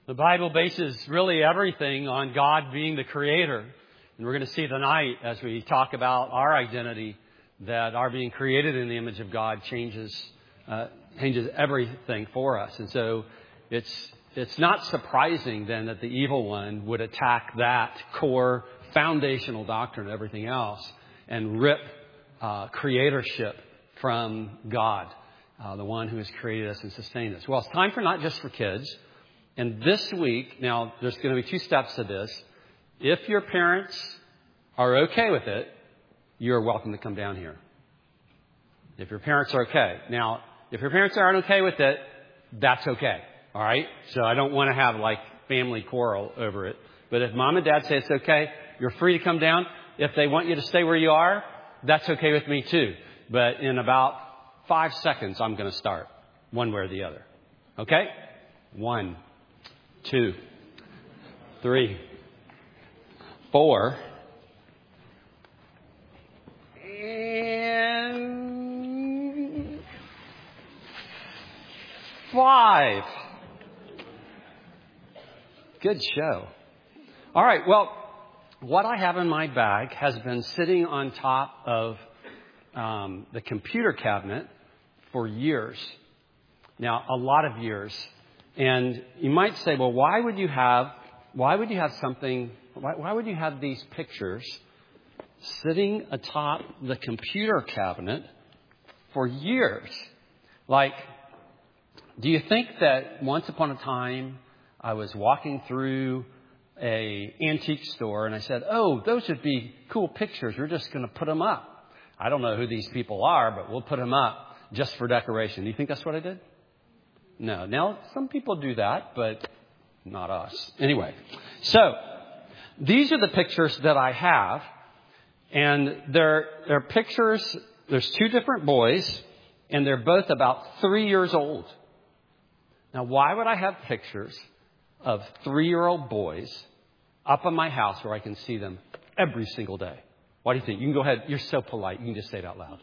The Bible bases really everything on God being the creator. And we're going to see tonight as we talk about our identity that our being created in the image of God changes everything for us. And so it's not surprising then that the evil one would attack that core foundational doctrine and everything else and rip creatorship from God, the one who has created us and sustained us. Well, it's time for Not Just for Kids. And this week, now there's going to be two steps to this. If your parents are okay with it, you're welcome to come down here. If your parents are okay. Now, if your parents aren't okay with it, that's okay. All right? So I don't want to have like family quarrel over it. But if mom and dad say it's okay, you're free to come down. If they want you to stay where you are, that's okay with me too. But in about 5 seconds, I'm going to start one way or the other. Okay? 1, 2, 3, 4, and 5. Good show. All right. Well, what I have in my bag has been sitting on top of the computer cabinet for years. Now, a lot of years. And you might say, well, why would you have these pictures sitting atop the computer cabinet for years? Like, do you think that once upon a time I was walking through a antique store and I said, oh, those would be cool pictures. We're just going to put them up. I don't know who these people are, but we'll put them up just for decoration. Do you think that's what I did? No. Now, some people do that, but not us. Anyway, so these are the pictures that I have. And they're pictures. There's 2 different boys, and they're both about 3 years old. Now, why would I have pictures of 3-year-old boys up in my house where I can see them every single day? What do you think? You can go ahead. You're so polite. You can just say it out loud.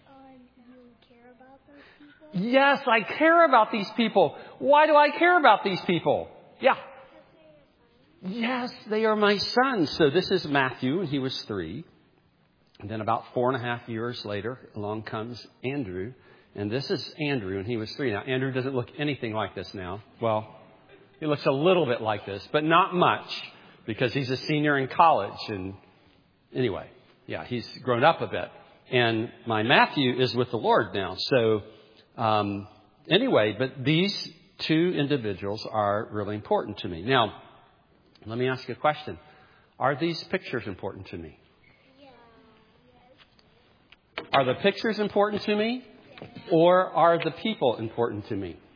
Yes, I care about these people. Why do I care about these people? Yeah. Yes, they are my sons. So this is Matthew, and he was 3. And then about 4.5 years later, along comes Andrew. And this is Andrew, and he was 3. Now, Andrew doesn't look anything like this now. Well, he looks a little bit like this, but not much, because he's a senior in college. And anyway, yeah, he's grown up a bit. And my Matthew is with the Lord now. So anyway, but these 2 individuals are really important to me. Now, let me ask you a question. Are these pictures important to me? Are the pictures important to me, or are the people important to me?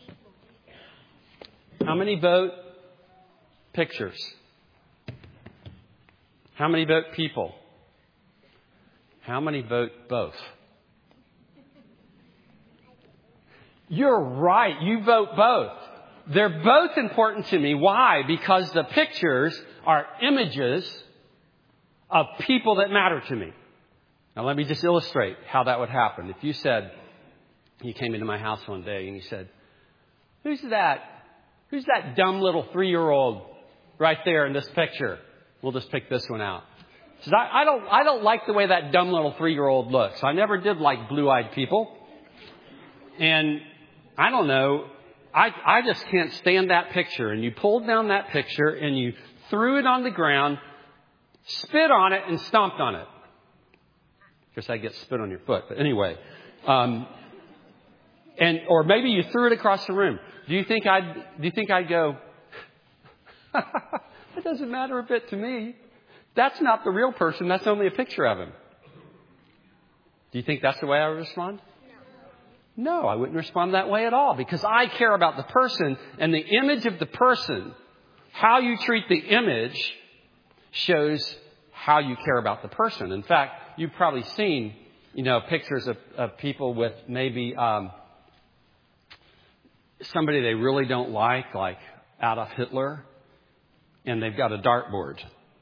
How many vote pictures? How many vote people? How many vote both? You're right. You vote both. They're both important to me. Why? Because the pictures are images of people that matter to me. Now, let me just illustrate how that would happen. If you said, you came into my house one day and you said, who's that dumb little 3-year-old right there in this picture? We'll just pick this one out. Says, I don't like the way that dumb little 3-year-old looks. I never did like blue-eyed people. And I don't know. I just can't stand that picture. And you pulled down that picture and you threw it on the ground, spit on it, and stomped on it. Of course, I get spit on your foot. But anyway. Or maybe you threw it across the room. Do you think I'd go, it doesn't matter a bit to me. That's not the real person. That's only a picture of him. Do you think that's the way I would respond? No, I wouldn't respond that way at all, because I care about the person and the image of the person. How you treat the image shows how you care about the person. In fact, you've probably seen, pictures of people with maybe somebody they really don't like Adolf Hitler, and they've got a dartboard.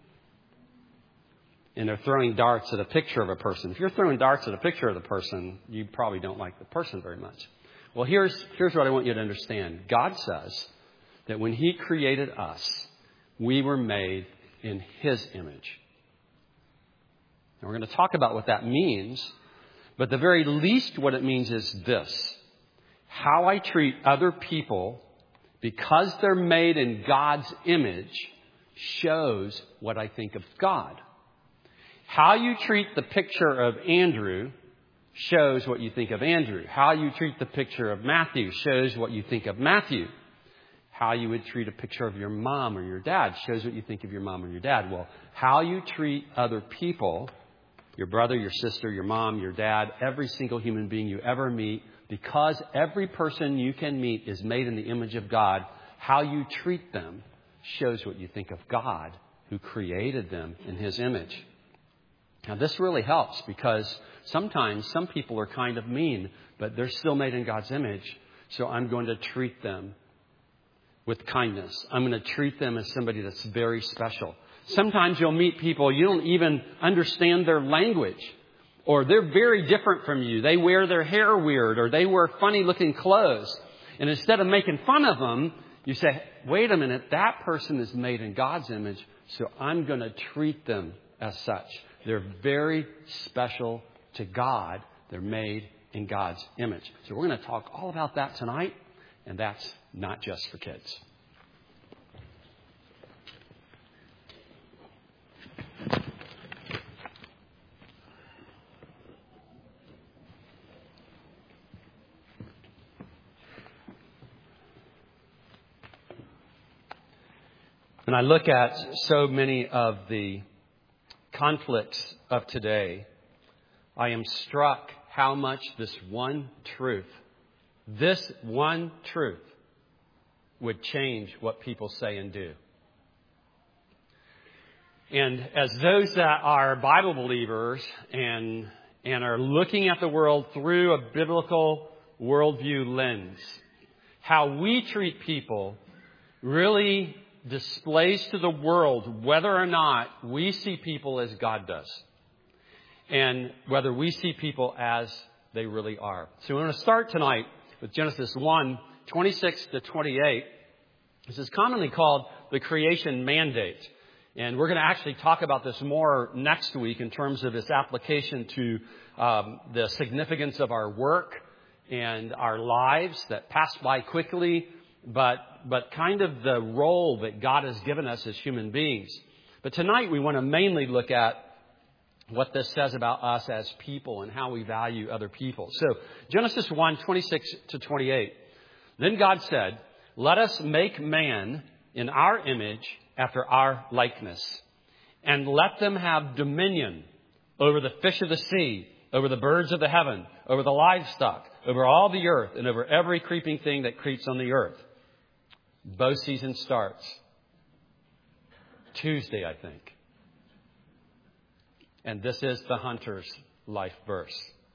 And they're throwing darts at a picture of a person. If you're throwing darts at a picture of the person, you probably don't like the person very much. Well, here's what I want you to understand. God says that when He created us, we were made in His image. And we're going to talk about what that means, but the very least what it means is this: how I treat other people because they're made in God's image shows what I think of God. How you treat the picture of Andrew shows what you think of Andrew. How you treat the picture of Matthew shows what you think of Matthew. How you would treat a picture of your mom or your dad shows what you think of your mom or your dad. Well, how you treat other people, your brother, your sister, your mom, your dad, every single human being you ever meet, because every person you can meet is made in the image of God, how you treat them shows what you think of God, who created them in His image. Now, this really helps because sometimes some people are kind of mean, but they're still made in God's image. So I'm going to treat them with kindness. I'm going to treat them as somebody that's very special. Sometimes you'll meet people, you don't even understand their language, or they're very different from you. They wear their hair weird, or they wear funny looking clothes. And instead of making fun of them, you say, wait a minute, that person is made in God's image, so I'm going to treat them as such. They're very special to God. They're made in God's image. So we're going to talk all about that tonight, and that's not just for kids. When I look at so many of the conflicts of today, I am struck how much this one truth would change what people say and do. And as those that are Bible believers and are looking at the world through a biblical worldview lens, how we treat people really displays to the world whether or not we see people as God does, and whether we see people as they really are. So we're going to start tonight with Genesis 1, 26 to 28. This is commonly called the creation mandate. And we're going to actually talk about this more next week in terms of its application to the significance of our work and our lives that pass by quickly, but kind of the role that God has given us as human beings. But tonight we want to mainly look at what this says about us as people and how we value other people. So Genesis 1, 26 to 28. Then God said, let us make man in our image after our likeness, and let them have dominion over the fish of the sea, over the birds of the heaven, over the livestock, over all the earth, and over every creeping thing that creeps on the earth. Bow season starts Tuesday, I think. And this is the hunter's life verse.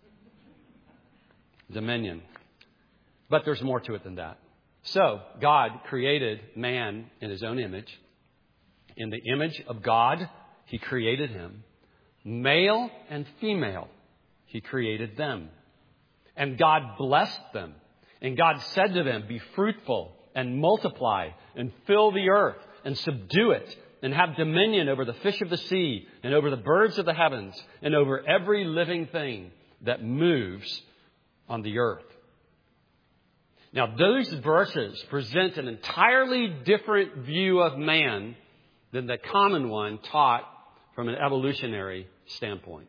Dominion. But there's more to it than that. So, God created man in His own image. In the image of God, He created him. Male and female, He created them. And God blessed them. And God said to them, be fruitful and multiply and fill the earth and subdue it and have dominion over the fish of the sea and over the birds of the heavens and over every living thing that moves on the earth. Now, those verses present an entirely different view of man than the common one taught from an evolutionary standpoint.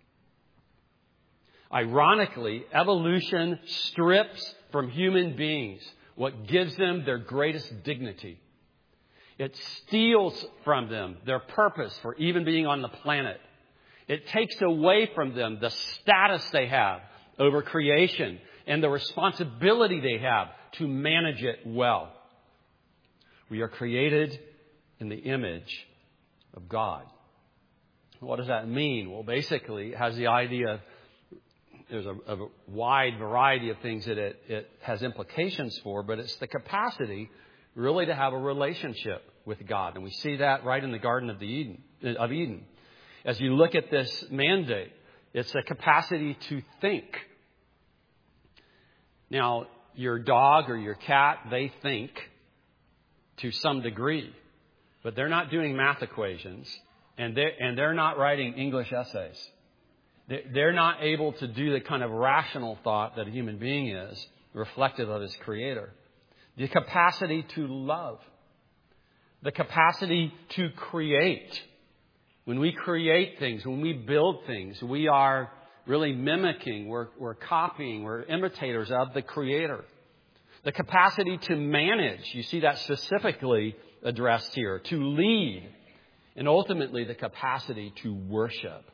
Ironically, evolution strips from human beings what gives them their greatest dignity. It steals from them their purpose for even being on the planet. It takes away from them the status they have over creation and the responsibility they have to manage it well. We are created in the image of God. What does that mean? Well, basically, it has the idea, there's a wide variety of things that it has implications for, but it's the capacity really to have a relationship with God. And we see that right in the Garden of Eden. As you look at this mandate, it's a capacity to think. Now, your dog or your cat, they think. to some degree, but they're not doing math equations, and they're not writing English essays. They're not able to do the kind of rational thought that a human being is, reflective of his Creator. The capacity to love. The capacity to create. When we create things, when we build things, we are really mimicking, we're copying, we're imitators of the Creator. The capacity to manage, you see that specifically addressed here, to lead, and ultimately the capacity to worship.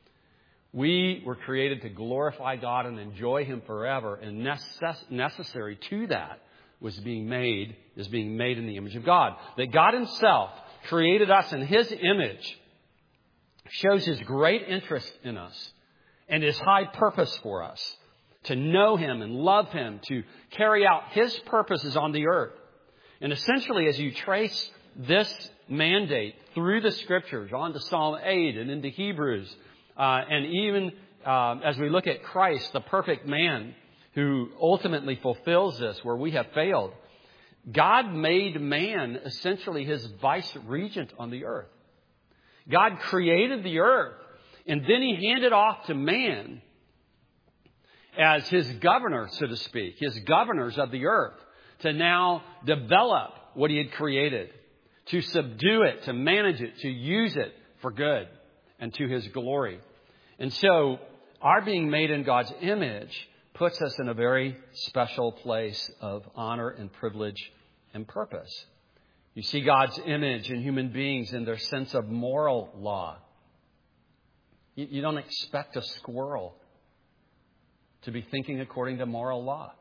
We were created to glorify God and enjoy Him forever, and necessary to that is being made in the image of God. That God Himself created us in His image shows His great interest in us and His high purpose for us to know Him and love Him, to carry out His purposes on the earth. And essentially, as you trace this mandate through the Scriptures, on to Psalm 8 and into Hebrews, and even as we look at Christ, the perfect man who ultimately fulfills this where we have failed, God made man essentially His vice-regent on the earth. God created the earth, and then He handed off to man as His governor, so to speak, His governors of the earth, to now develop what He had created, to subdue it, to manage it, to use it for good and to His glory. And so our being made in God's image puts us in a very special place of honor and privilege and purpose. You see God's image in human beings in their sense of moral law. You don't expect a squirrel to be thinking according to moral law.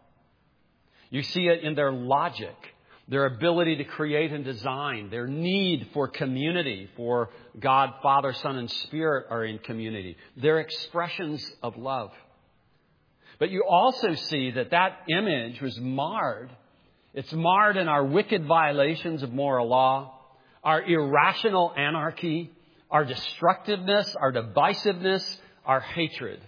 You see it in their logic, their ability to create and design, their need for community, for God, Father, Son, and Spirit are in community. Their expressions of love. But you also see that image was marred. It's marred in our wicked violations of moral law, our irrational anarchy, our destructiveness, our divisiveness, our hatred.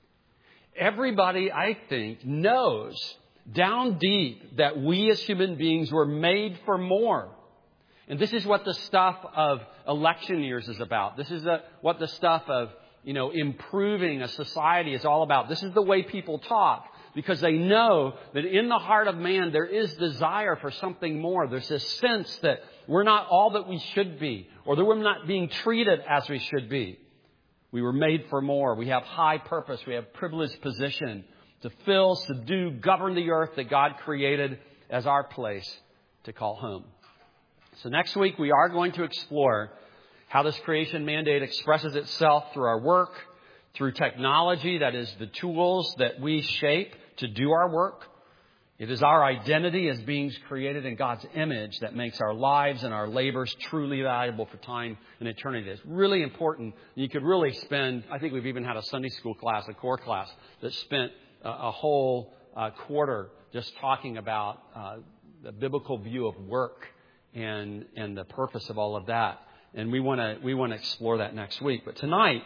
Everybody, I think, knows down deep that we as human beings were made for more. And this is what the stuff of election years is about. This is what the stuff of, improving a society is all about. This is the way people talk, because they know that in the heart of man there is desire for something more. There's this sense that we're not all that we should be, or that we're not being treated as we should be. We were made for more. We have high purpose. We have privileged position to fill, subdue, govern the earth that God created as our place to call home. So next week we are going to explore how this creation mandate expresses itself through our work, through technology, that is the tools that we shape to do our work. It is our identity as beings created in God's image that makes our lives and our labors truly valuable for time and eternity. It's really important. You could really spend, I think we've even had a Sunday school class, a core class, that spent a whole quarter just talking about the biblical view of work and the purpose of all of that. And we want to explore that next week. But tonight,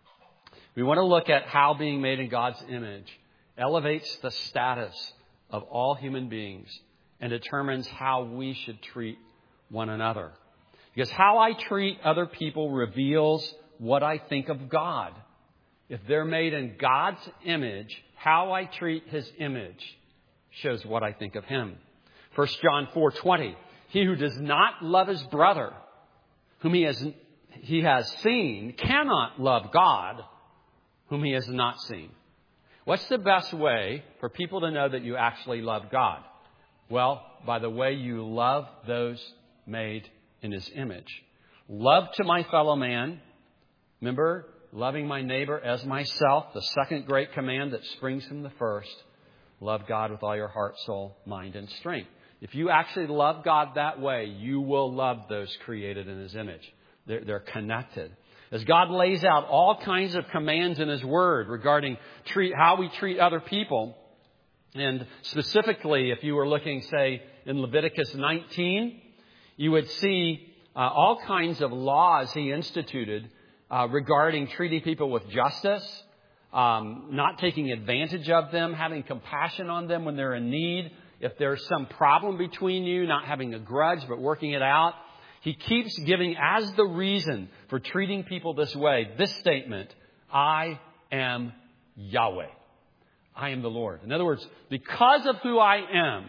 we want to look at how being made in God's image elevates the status of all human beings and determines how we should treat one another. Because how I treat other people reveals what I think of God. If they're made in God's image, how I treat His image shows what I think of Him. 1 John 4:20, he who does not love his brother, whom he has seen, cannot love God, whom he has not seen. What's the best way for people to know that you actually love God? Well, by the way you love those made in His image. Love to my fellow man. Remember, loving my neighbor as myself, the second great command that springs from the first. Love God with all your heart, soul, mind, and strength. If you actually love God that way, you will love those created in His image. They're connected. As God lays out all kinds of commands in His Word regarding how we treat other people, and specifically if you were looking, say, in Leviticus 19, you would see all kinds of laws He instituted regarding treating people with justice, not taking advantage of them, having compassion on them when they're in need, if there's some problem between you, not having a grudge, but working it out, he keeps giving as the reason for treating people this way, this statement, I am Yahweh. I am the Lord. In other words, because of who I am,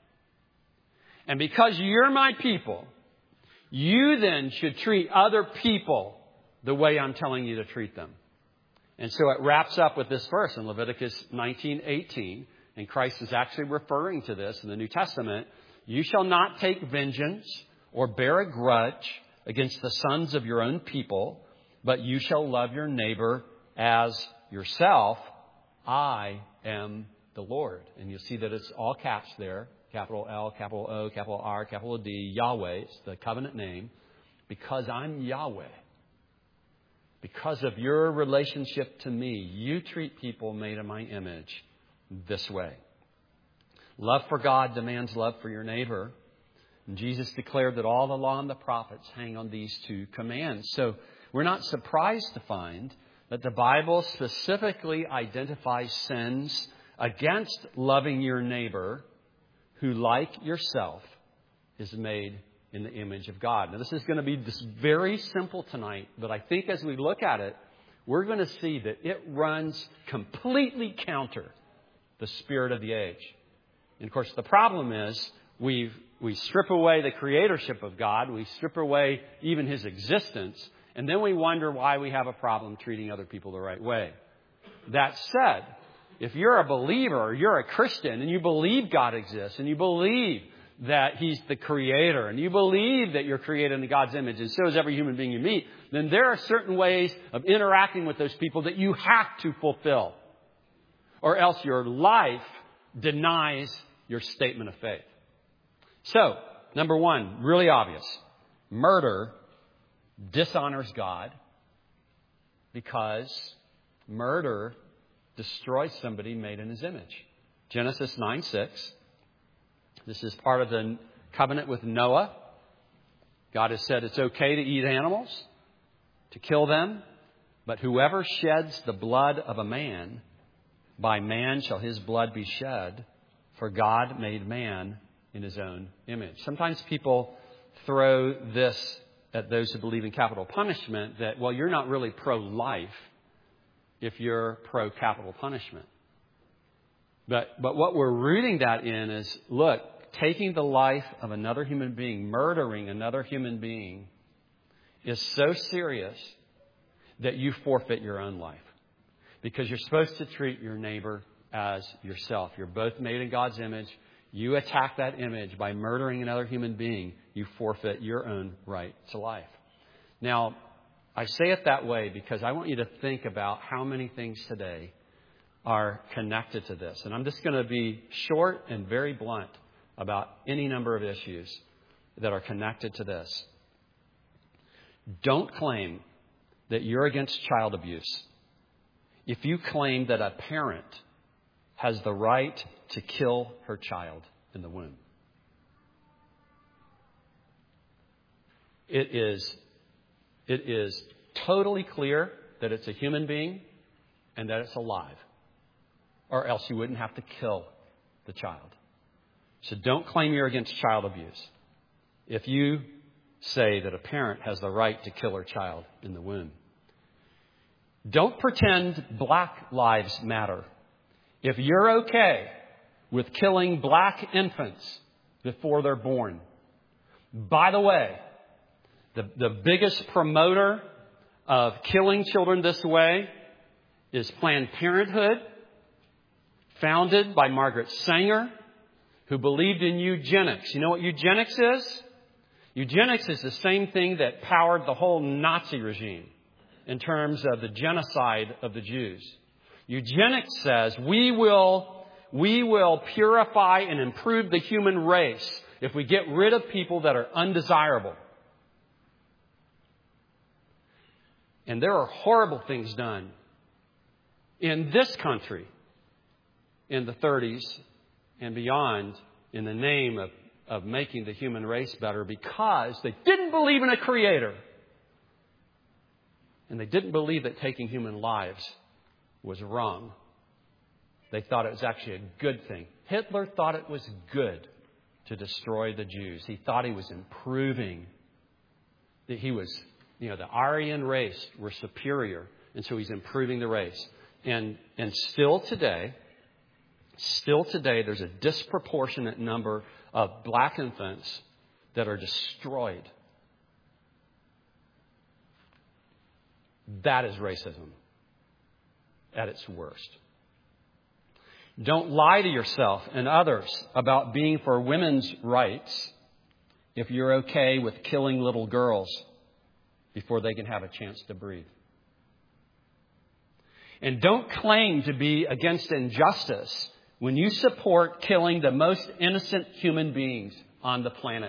and because you're my people, you then should treat other people the way I'm telling you to treat them. And so it wraps up with this verse in Leviticus 19:18. And Christ is actually referring to this in the New Testament. You shall not take vengeance or bear a grudge against the sons of your own people, but you shall love your neighbor as yourself. I am the Lord. And you'll see that it's all caps there. Capital L, capital O, capital R, capital D, Yahweh. It's the covenant name. Because I'm Yahweh. Because of your relationship to me, you treat people made in my image this way. Love for God demands love for your neighbor. And Jesus declared that all the law and the prophets hang on these two commands. So we're not surprised to find that the Bible specifically identifies sins against loving your neighbor who, like yourself, is made in the image of God. Now, this is going to be very simple tonight, but I think as we look at it, we're going to see that it runs completely counter the spirit of the age. And, of course, the problem is we strip away the creatorship of God. We strip away even His existence. And then we wonder why we have a problem treating other people the right way. That said, if you're a believer or you're a Christian and you believe God exists and you believe that He's the creator and you believe that you're created in God's image, and so is every human being you meet, then there are certain ways of interacting with those people that you have to fulfill. Or else your life denies your statement of faith. So, number one, really obvious. Murder dishonors God because murder destroys somebody made in His image. Genesis 9:6. This is part of the covenant with Noah. God has said it's okay to eat animals, to kill them, but whoever sheds the blood of a man, by man shall his blood be shed, for God made man in His own image. Sometimes people throw this at those who believe in capital punishment, that, well, you're not really pro-life if you're pro-capital punishment. But what we're rooting that in is, look, taking the life of another human being, murdering another human being, is so serious that you forfeit your own life. Because you're supposed to treat your neighbor as yourself. You're both made in God's image. You attack that image by murdering another human being. You forfeit your own right to life. Now, I say it that way because I want you to think about how many things today are connected to this. And I'm just going to be short and very blunt about any number of issues that are connected to this. Don't claim that you're against child abuse if you claim that a parent has the right to kill her child in the womb. It is totally clear that it's a human being and that it's alive, or else you wouldn't have to kill the child. So don't claim you're against child abuse if you say that a parent has the right to kill her child in the womb. Don't pretend Black lives matter if you're okay with killing Black infants before they're born. By the way, the biggest promoter of killing children this way is Planned Parenthood, founded by Margaret Sanger, who believed in eugenics. You know what eugenics is? Eugenics is the same thing that powered the whole Nazi regime in terms of the genocide of the Jews. Eugenics says we will purify and improve the human race if we get rid of people that are undesirable. And there are horrible things done in this country in the 30s and beyond in the name of making the human race better because they didn't believe in a creator. And they didn't believe that taking human lives was wrong. They thought it was actually a good thing Hitler thought it was good to destroy the Jews. He thought he was improving. That he was, the Aryan race were superior. And so he's improving the race. And still today, there's a disproportionate number of black infants that are destroyed. That is racism at its worst. Don't lie to yourself and others about being for women's rights if you're okay with killing little girls before they can have a chance to breathe. And don't claim to be against injustice when you support killing the most innocent human beings on the planet.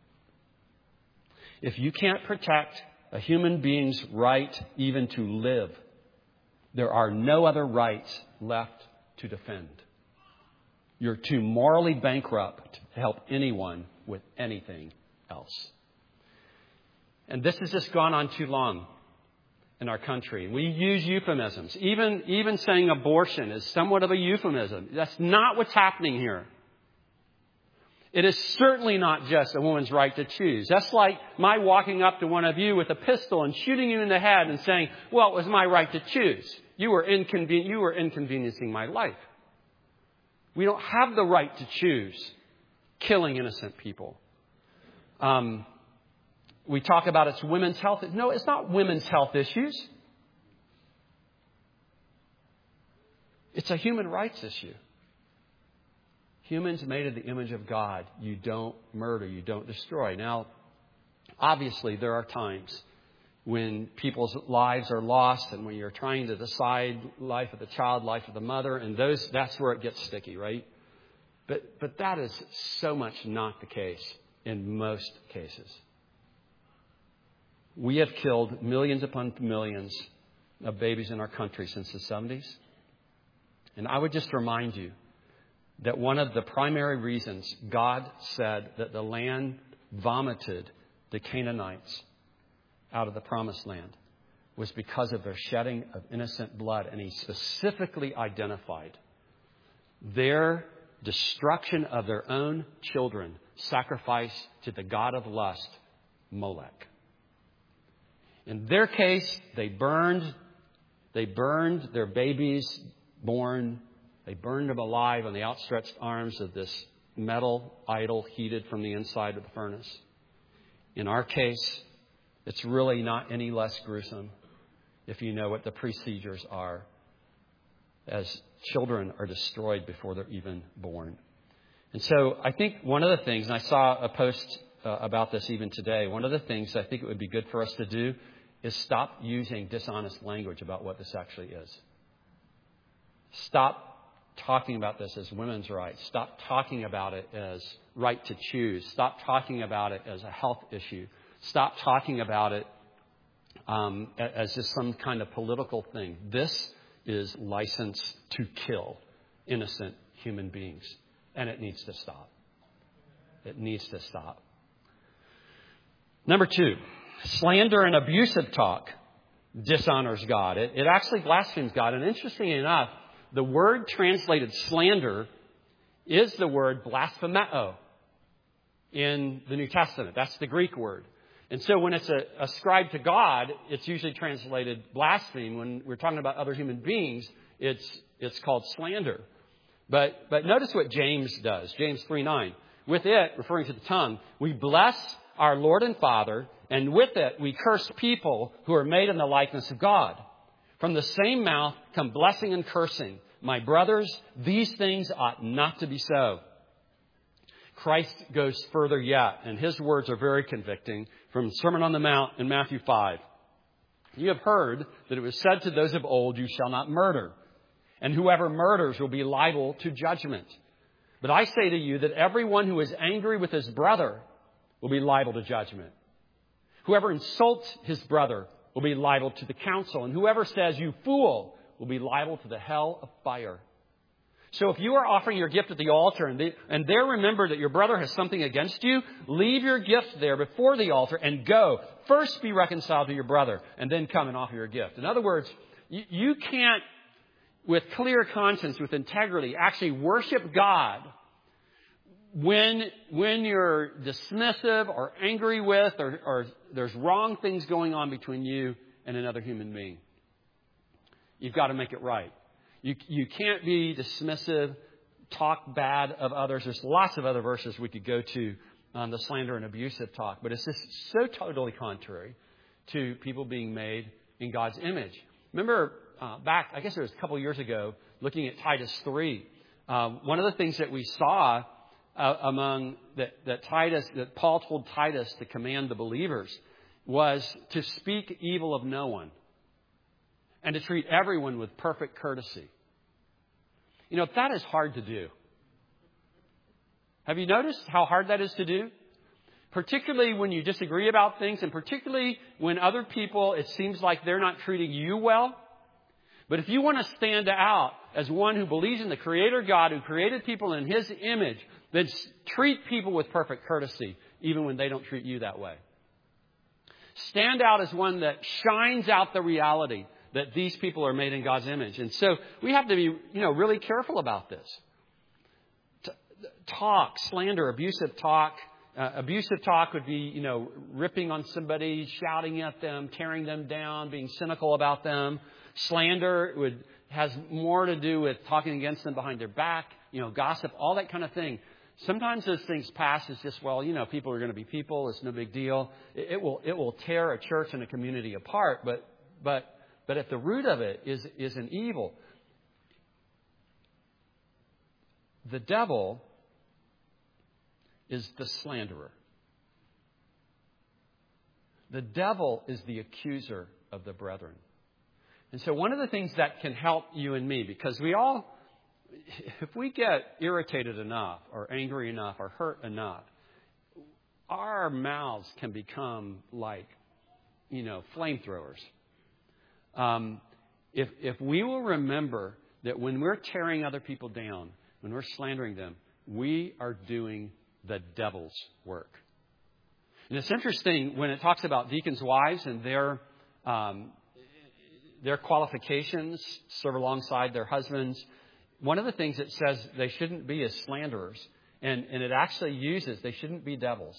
If you can't protect a human being's right even to live, there are no other rights left to defend. You're too morally bankrupt to help anyone with anything else. And this has just gone on too long in our country. We use euphemisms. Even saying abortion is somewhat of a euphemism. That's not what's happening here. It is certainly not just a woman's right to choose. That's like my walking up to one of you with a pistol and shooting you in the head and saying, well, it was my right to choose. You were inconveniencing my life. We don't have the right to choose killing innocent people. We talk about it's women's health. No, it's not women's health issues. It's a human rights issue. Humans made in the image of God. You don't murder. You don't destroy. Now, obviously, there are times when people's lives are lost and when you're trying to decide life of the child, life of the mother, and that's where it gets sticky, right? But that is so much not the case in most cases. We have killed millions upon millions of babies in our country since the 70s. And I would just remind you that one of the primary reasons God said that the land vomited the Canaanites out of the promised land was because of their shedding of innocent blood. And he specifically identified their destruction of their own children, sacrificed to the god of lust, Molech. In their case, they burned their babies born. They burned them alive on the outstretched arms of this metal idol heated from the inside of the furnace. In our case, it's really not any less gruesome if you know what the procedures are, as children are destroyed before they're even born. And so I think one of the things, and I saw a post about this even today, one of the things I think it would be good for us to do is stop using dishonest language about what this actually is. Stop talking about this as women's rights. Stop talking about it as right to choose. Stop talking about it as a health issue. Stop talking about it as just some kind of political thing. This is license to kill innocent human beings. And it needs to stop. It needs to stop. Number 2, slander and abusive talk dishonors God. It actually blasphemes God. And interestingly enough, the word translated slander is the word blasphemeo in the New Testament. That's the Greek word. And so when it's ascribed to God, it's usually translated blaspheme. When we're talking about other human beings, it's called slander. But notice what James does. James 3:9. With it, referring to the tongue, we bless our Lord and Father, and with it we curse people who are made in the likeness of God. From the same mouth come blessing and cursing. My brothers, these things ought not to be so. Christ goes further yet, and his words are very convicting from Sermon on the Mount in Matthew 5. You have heard that it was said to those of old, you shall not murder, and whoever murders will be liable to judgment. But I say to you that everyone who is angry with his brother will be liable to judgment. Whoever insults his brother will be liable to the council, and whoever says, you fool, will be liable to the hell of fire. So if you are offering your gift at the altar and there remember that your brother has something against you, leave your gift there before the altar and go. First be reconciled to your brother and then come and offer your gift. In other words, you can't with clear conscience, with integrity, actually worship God when you're dismissive or angry with or there's wrong things going on between you and another human being. You've got to make it right. You can't be dismissive, talk bad of others. There's lots of other verses we could go to on the slander and abusive talk, but it's just so totally contrary to people being made in God's image. Remember back, I guess it was a couple years ago, looking at Titus 3. One of the things that we saw that Paul told Titus to command the believers was to speak evil of no one and to treat everyone with perfect courtesy. You know, that is hard to do. Have you noticed how hard that is to do? Particularly when you disagree about things, and particularly when other people, it seems like they're not treating you well. But if you want to stand out as one who believes in the Creator God who created people in His image, then treat people with perfect courtesy, even when they don't treat you that way. Stand out as one that shines out the reality that these people are made in God's image. And so we have to be, really careful about this. Talk, slander, abusive talk. Abusive talk would be, ripping on somebody, shouting at them, tearing them down, being cynical about them. Slander has more to do with talking against them behind their back, gossip, all that kind of thing. Sometimes those things pass as just, people are going to be people. It's no big deal. It will tear a church and a community apart. But at the root of it is an evil. The devil is the slanderer. The devil is the accuser of the brethren. And so one of the things that can help you and me, because if we get irritated enough or angry enough or hurt enough, our mouths can become like, flamethrowers. If we will remember that when we're tearing other people down, when we're slandering them, we are doing the devil's work. And it's interesting when it talks about deacons' wives and their qualifications, serve alongside their husbands. One of the things it says they shouldn't be as slanderers, and it actually uses, they shouldn't be devils.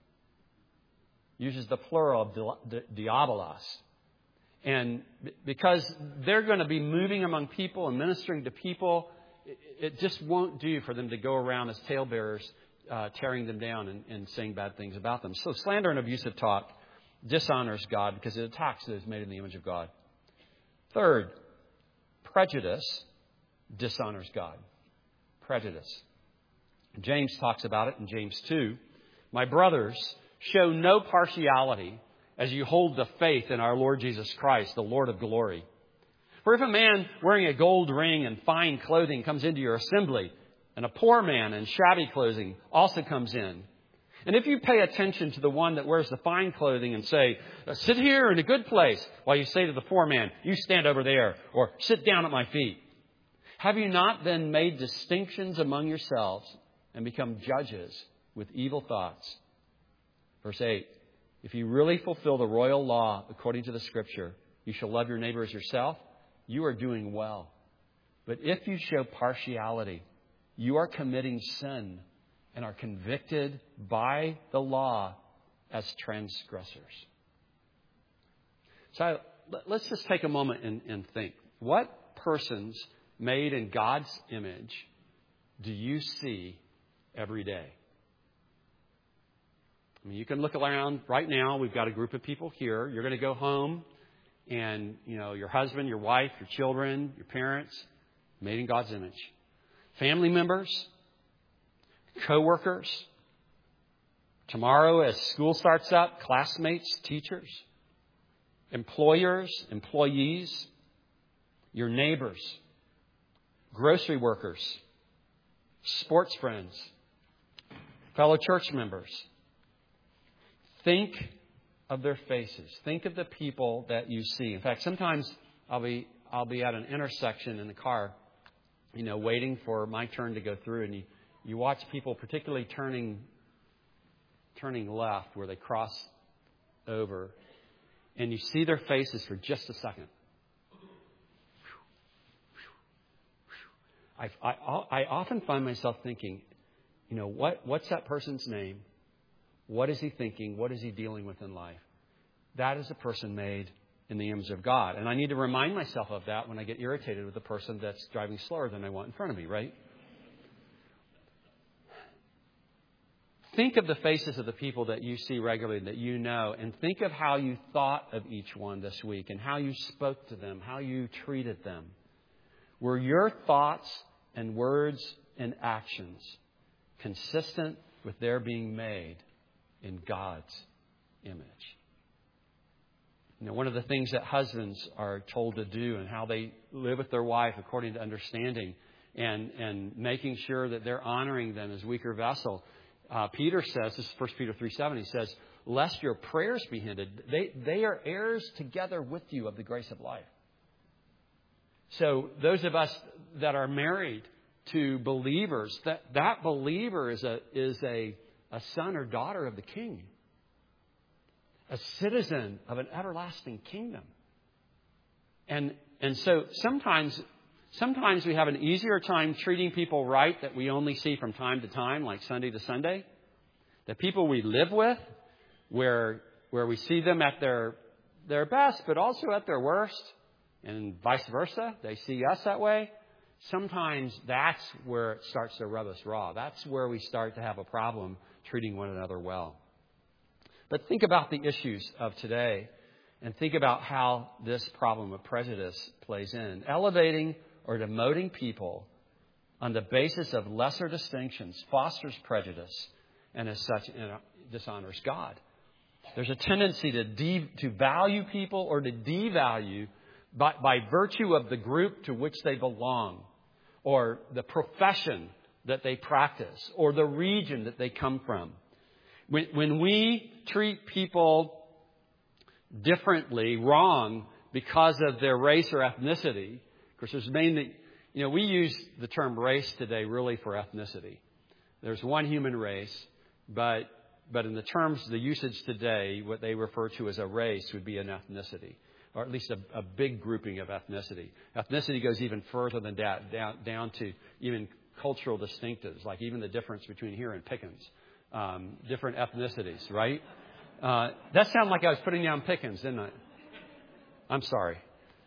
Uses the plural of diabolos. And because they're going to be moving among people and ministering to people, it just won't do for them to go around as talebearers, tearing them down and saying bad things about them. So slander and abusive talk dishonors God because it attacks those made in the image of God. Third, prejudice dishonors God. Prejudice. James talks about it in James 2. My brothers, show no partiality as you hold the faith in our Lord Jesus Christ, the Lord of glory. For if a man wearing a gold ring and fine clothing comes into your assembly, and a poor man in shabby clothing also comes in, and if you pay attention to the one that wears the fine clothing and say, sit here in a good place, while you say to the poor man, you stand over there, or sit down at my feet, have you not then made distinctions among yourselves and become judges with evil thoughts? Verse 8, if you really fulfill the royal law according to the Scripture, you shall love your neighbor as yourself, you are doing well. But if you show partiality, you are committing sin and are convicted by the law as transgressors. So let's just take a moment and think. What persons made in God's image do you see every day? I mean, you can look around right now. We've got a group of people here. You're going to go home and, your husband, your wife, your children, your parents, made in God's image. Family members, co-workers. Tomorrow as school starts up, classmates, teachers, employers, employees, your neighbors, grocery workers, sports friends, fellow church members. Think of their faces. Think of the people that you see. In fact, sometimes I'll be at an intersection in the car, waiting for my turn to go through, and you watch people particularly turning left where they cross over, and you see their faces for just a second. I often find myself thinking, what's that person's name? What is he thinking? What is he dealing with in life? That is a person made in the image of God. And I need to remind myself of that when I get irritated with a person that's driving slower than I want in front of me, right? Think of the faces of the people that you see regularly, that you know, and think of how you thought of each one this week and how you spoke to them, how you treated them. Were your thoughts and words and actions consistent with their being made in God's image? One of the things that husbands are told to do and how they live with their wife according to understanding and making sure that they're honoring them as weaker vessel. Peter says, this is 1 Peter 3:7, he says, lest your prayers be hindered. They are heirs together with you of the grace of life. So those of us that are married to believers, that believer is a son or daughter of the King, a citizen of an everlasting kingdom. And so sometimes we have an easier time treating people right that we only see from time to time, like Sunday to Sunday. The people we live with, where we see them at their best, but also at their worst, and vice versa. They see us that way. Sometimes that's where it starts to rub us raw. That's where we start to have a problem treating one another well. But think about the issues of today and think about how this problem of prejudice plays in. Elevating or demoting people on the basis of lesser distinctions fosters prejudice and as such dishonors God. There's a tendency to value people or to devalue by virtue of the group to which they belong, or the profession that they practice, or the region that they come from. When we treat people differently, wrong, because of their race or ethnicity, of course, there's mainly, we use the term race today really for ethnicity. There's one human race, but in the terms, the usage today, what they refer to as a race would be an ethnicity, or at least a big grouping of ethnicity. Ethnicity goes even further than that, down to even cultural distinctives, like even the difference between here and Pickens. Different ethnicities, right? That sounded like I was putting down Pickens, didn't I? I'm sorry.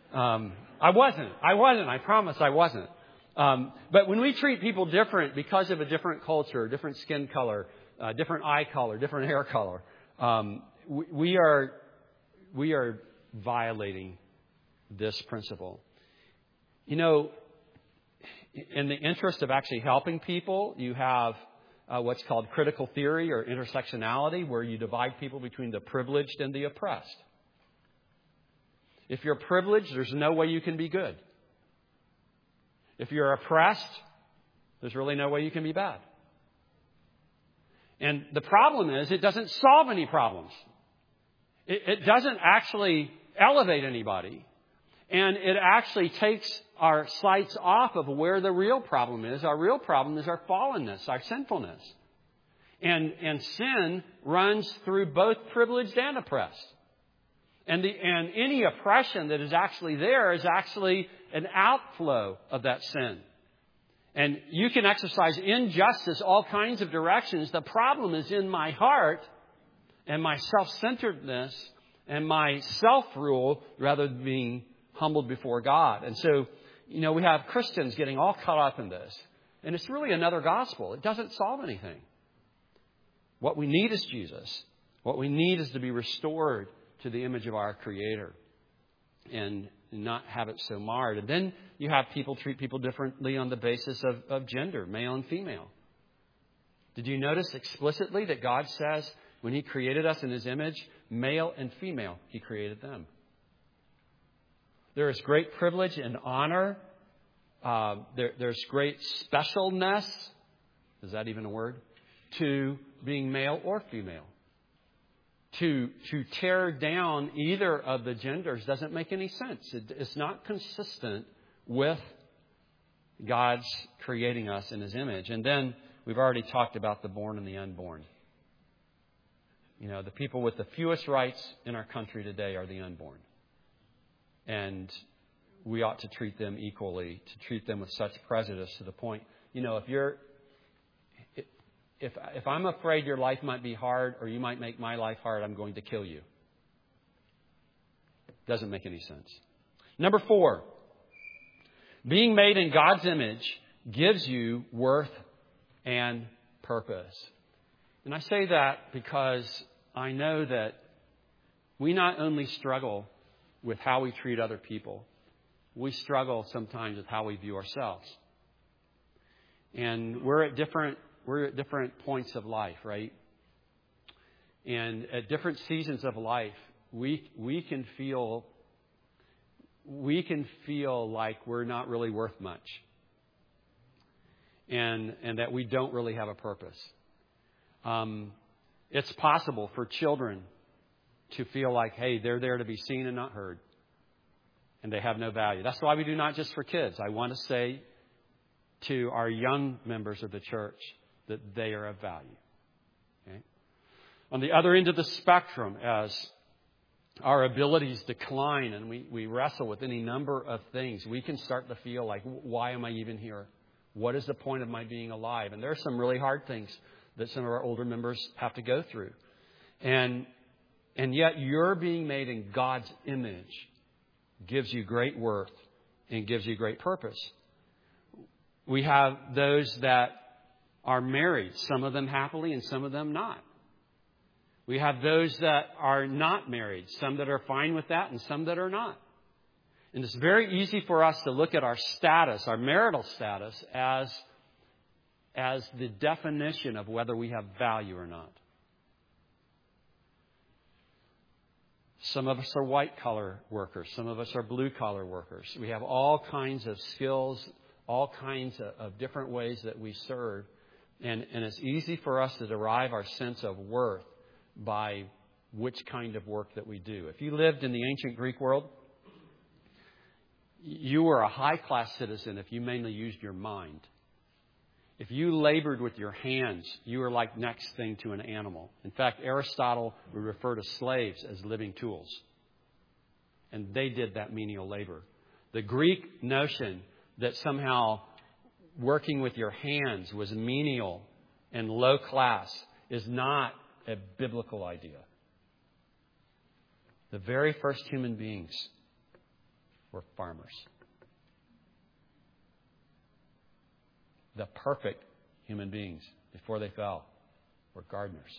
I wasn't. I promise I wasn't. But when we treat people different because of a different culture, different skin color, different eye color, different hair color, we are violating this principle. In the interest of actually helping people, you have what's called critical theory or intersectionality, where you divide people between the privileged and the oppressed. If you're privileged, there's no way you can be good. If you're oppressed, there's really no way you can be bad. And the problem is, it doesn't solve any problems. It doesn't actually elevate anybody. And it actually takes our sights off of where the real problem is. Our real problem is our fallenness, our sinfulness. And sin runs through both privileged and oppressed. And any oppression that is actually there is actually an outflow of that sin. And you can exercise injustice all kinds of directions. The problem is in my heart and my self-centeredness and my self-rule rather than being humbled before God. And so, we have Christians getting all caught up in this. And it's really another gospel. It doesn't solve anything. What we need is Jesus. What we need is to be restored to the image of our Creator and not have it so marred. And then you have people treat people differently on the basis of gender, male and female. Did you notice explicitly that God says when He created us in His image, male and female, He created them? There is great privilege and honor. There's great specialness. Is that even a word? To being male or female. To tear down either of the genders doesn't make any sense. It's not consistent with God's creating us in His image. And then we've already talked about the born and the unborn. The people with the fewest rights in our country today are the unborn. And we ought to treat them equally, to treat them with such prejudice to the point, if I'm afraid your life might be hard or you might make my life hard, I'm going to kill you. Doesn't make any sense. Number 4, being made in God's image gives you worth and purpose. And I say that because I know that we not only struggle with how we treat other people, we struggle sometimes with how we view ourselves. And we're at different points of life, right? And at different seasons of life, we can feel like we're not really worth much. And that we don't really have a purpose. It's possible for children to feel like, hey, they're there to be seen and not heard. And they have no value. That's why we do not just for kids. I want to say to our young members of the church that they are of value. Okay? On the other end of the spectrum, as our abilities decline and we wrestle with any number of things, we can start to feel like, why am I even here? What is the point of my being alive? And there are some really hard things that some of our older members have to go through. And yet you're being made in God's image gives you great worth and gives you great purpose. We have those that are married, some of them happily and some of them not. We have those that are not married, some that are fine with that and some that are not. And it's very easy for us to look at our status, our marital status, as the definition of whether we have value or not. Some of us are white-collar workers. Some of us are blue-collar workers. We have all kinds of skills, all kinds of different ways that we serve. And it's easy for us to derive our sense of worth by which kind of work that we do. If you lived in the ancient Greek world, you were a high-class citizen if you mainly used your mind. If you labored with your hands, you were like next thing to an animal. In fact, Aristotle would refer to slaves as living tools. And they did that menial labor. The Greek notion that somehow working with your hands was menial and low class is not a biblical idea. The very first human beings were farmers. The perfect human beings before they fell were gardeners.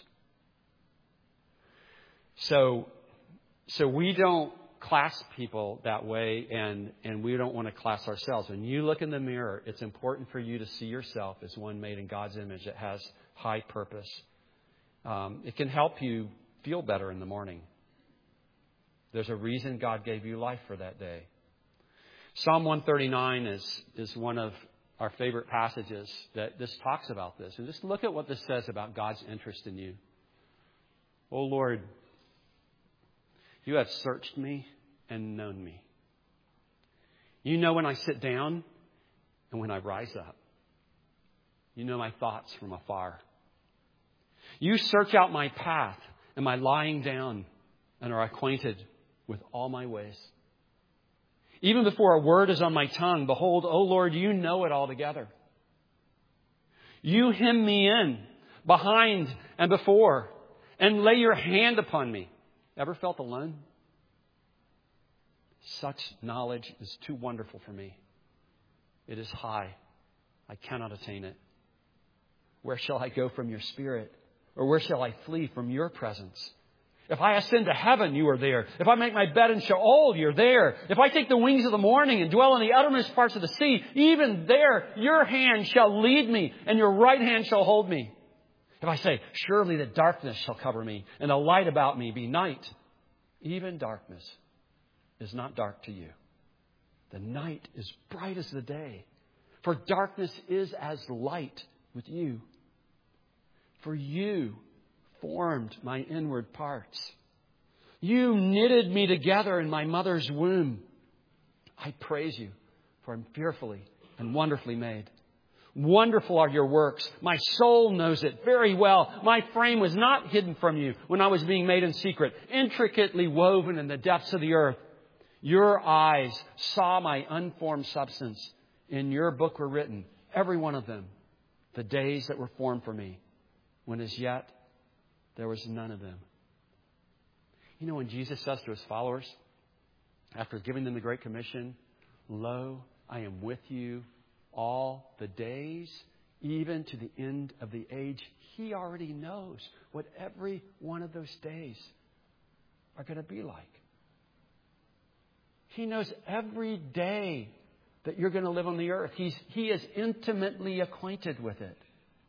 So we don't class people that way, and we don't want to class ourselves. When you look in the mirror, it's important for you to see yourself as one made in God's image that has high purpose. It can help you feel better in the morning. There's a reason God gave you life for that day. Psalm 139 is one of our favorite passages that this talks about this. And just look at what this says about God's interest in you. Oh Lord, you have searched me and known me. You know when I sit down and when I rise up. You know my thoughts from afar. You search out my path and my lying down and are acquainted with all my ways. Even before a word is on my tongue, behold, O Lord, you know it altogether. You hem me in, behind and before, and lay your hand upon me. Ever felt alone? Such knowledge is too wonderful for me. It is high. I cannot attain it. Where shall I go from your spirit? Or where shall I flee from your presence? If I ascend to heaven, you are there. If I make my bed in Sheol, you're there. If I take the wings of the morning and dwell in the uttermost parts of the sea, even there your hand shall lead me and your right hand shall hold me. If I say, surely the darkness shall cover me and the light about me be night, even darkness is not dark to you. The night is bright as the day, for darkness is as light with you. For you formed my inward parts. You knitted me together in my mother's womb. I praise you, for I'm fearfully and wonderfully made. Wonderful are your works. My soul knows it very well. My frame was not hidden from you when I was being made in secret, intricately woven in the depths of the earth. Your eyes saw my unformed substance. In your book were written, every one of them, the days that were formed for me, when as yet there was none of them. You know, when Jesus says to His followers, after giving them the Great Commission, lo, I am with you all the days, even to the end of the age. He already knows what every one of those days are going to be like. He knows every day that you're going to live on the earth. He is intimately acquainted with it.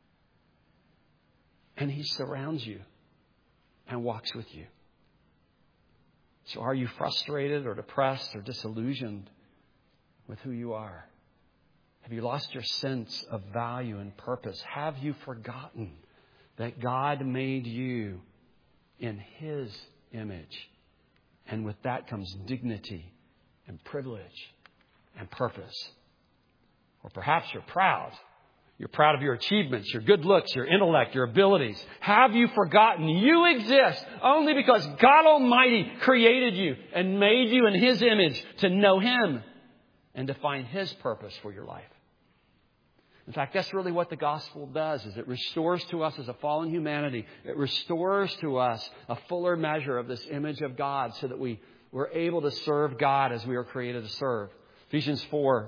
And He surrounds you and walks with you. So are you frustrated or depressed or disillusioned with who you are? Have you lost your sense of value and purpose? Have you forgotten that God made you in His image? And with that comes dignity and privilege and purpose. Or perhaps you're proud. You're proud of your achievements, your good looks, your intellect, your abilities. Have you forgotten you exist only because God Almighty created you and made you in His image to know Him and to find His purpose for your life? In fact, that's really what the gospel does, is it restores to us as a fallen humanity. It restores to us a fuller measure of this image of God so that we're able to serve God as we are created to serve. Ephesians 4.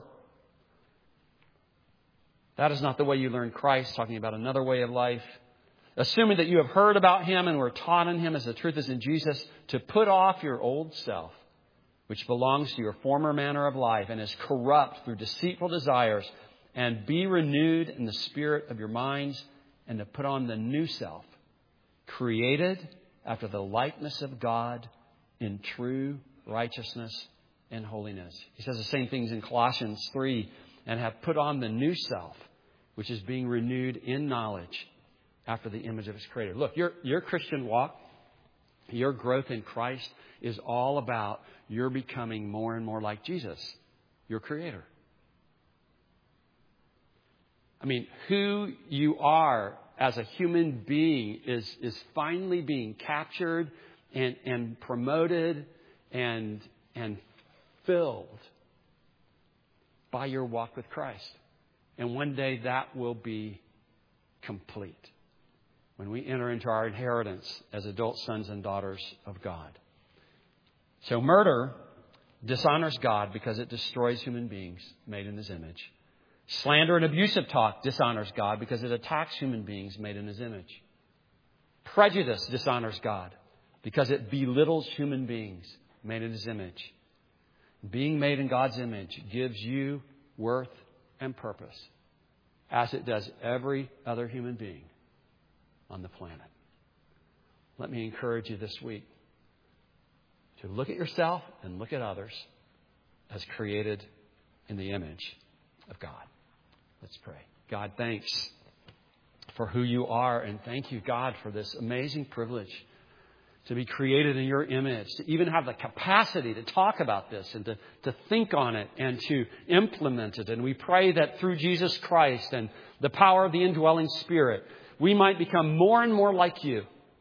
That is not the way you learn Christ, talking about another way of life. Assuming that you have heard about Him and were taught in Him as the truth is in Jesus, to put off your old self, which belongs to your former manner of life and is corrupt through deceitful desires, and be renewed in the spirit of your minds, and to put on the new self, created after the likeness of God in true righteousness and holiness. He says the same things in Colossians 3, and have put on the new self, which is being renewed in knowledge after the image of its Creator. Look, your Christian walk, your growth in Christ is all about your becoming more and more like Jesus, your Creator. I mean, who you are as a human being is finally being captured and promoted and filled by your walk with Christ. And one day that will be complete when we enter into our inheritance as adult sons and daughters of God. So murder dishonors God because it destroys human beings made in His image. Slander and abusive talk dishonors God because it attacks human beings made in His image. Prejudice dishonors God because it belittles human beings made in His image. Being made in God's image gives you worth and purpose, as it does every other human being on the planet. Let me encourage you this week to look at yourself and look at others as created in the image of God. Let's pray. God, thanks for who you are, and thank you, God, for this amazing privilege to be created in your image, to even have the capacity to talk about this and to think on it and to implement it. And we pray that through Jesus Christ and the power of the indwelling Spirit, we might become more and more like you.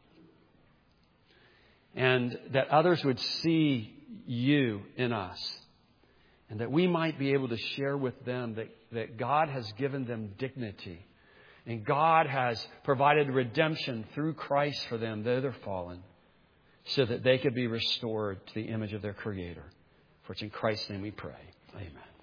And that others would see you in us. And that we might be able to share with them that God has given them dignity. And God has provided redemption through Christ for them, though they're fallen, so that they could be restored to the image of their Creator. For it's in Christ's name we pray. Amen.